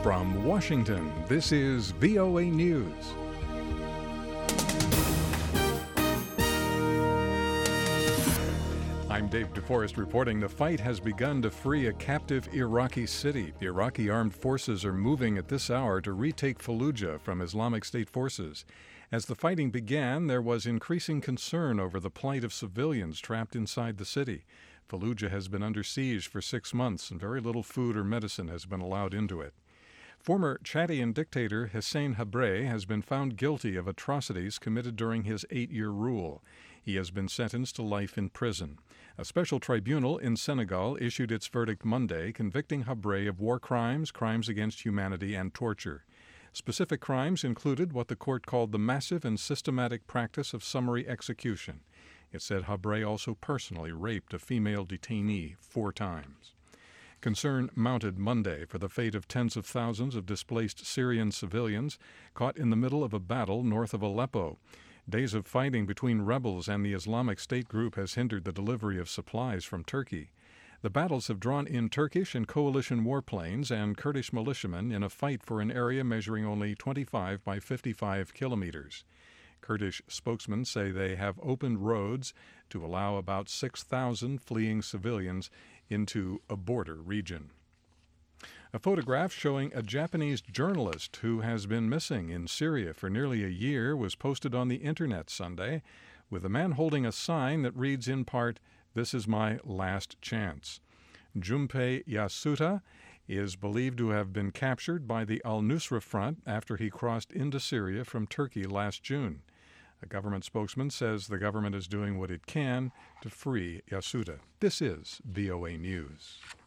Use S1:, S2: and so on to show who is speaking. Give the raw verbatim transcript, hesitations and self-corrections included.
S1: From Washington, this is V O A News. I'm Dave DeForest reporting the fight has begun to free a captive Iraqi city. The Iraqi armed forces are moving at this hour to retake Fallujah from Islamic State forces. As the fighting began, there was increasing concern over the plight of civilians trapped inside the city. Fallujah has been under siege for six months, and very little food or medicine has been allowed into it. Former Chadian dictator Hissène Habré has been found guilty of atrocities committed during his eight-year rule. He has been sentenced to life in prison. A special tribunal in Senegal issued its verdict Monday, convicting Habré of war crimes, crimes against humanity, and torture. Specific crimes included what the court called the massive and systematic practice of summary execution. It said Habré also personally raped a female detainee four times. Concern mounted Monday for the fate of tens of thousands of displaced Syrian civilians caught in the middle of a battle north of Aleppo. Days of fighting between rebels and the Islamic State group has hindered the delivery of supplies from Turkey. The battles have drawn in Turkish and coalition warplanes and Kurdish militiamen in a fight for an area measuring only twenty-five by fifty-five kilometers. Kurdish spokesmen say they have opened roads to allow about six thousand fleeing civilians into a border region. A photograph showing a Japanese journalist who has been missing in Syria for nearly a year was posted on the internet Sunday, with a man holding a sign that reads in part, "This is my last chance." Junpei Yasuda is believed to have been captured by the al-Nusra Front after he crossed into Syria from Turkey last June. A government spokesman says the government is doing what it can to free Yasuda. This is V O A News.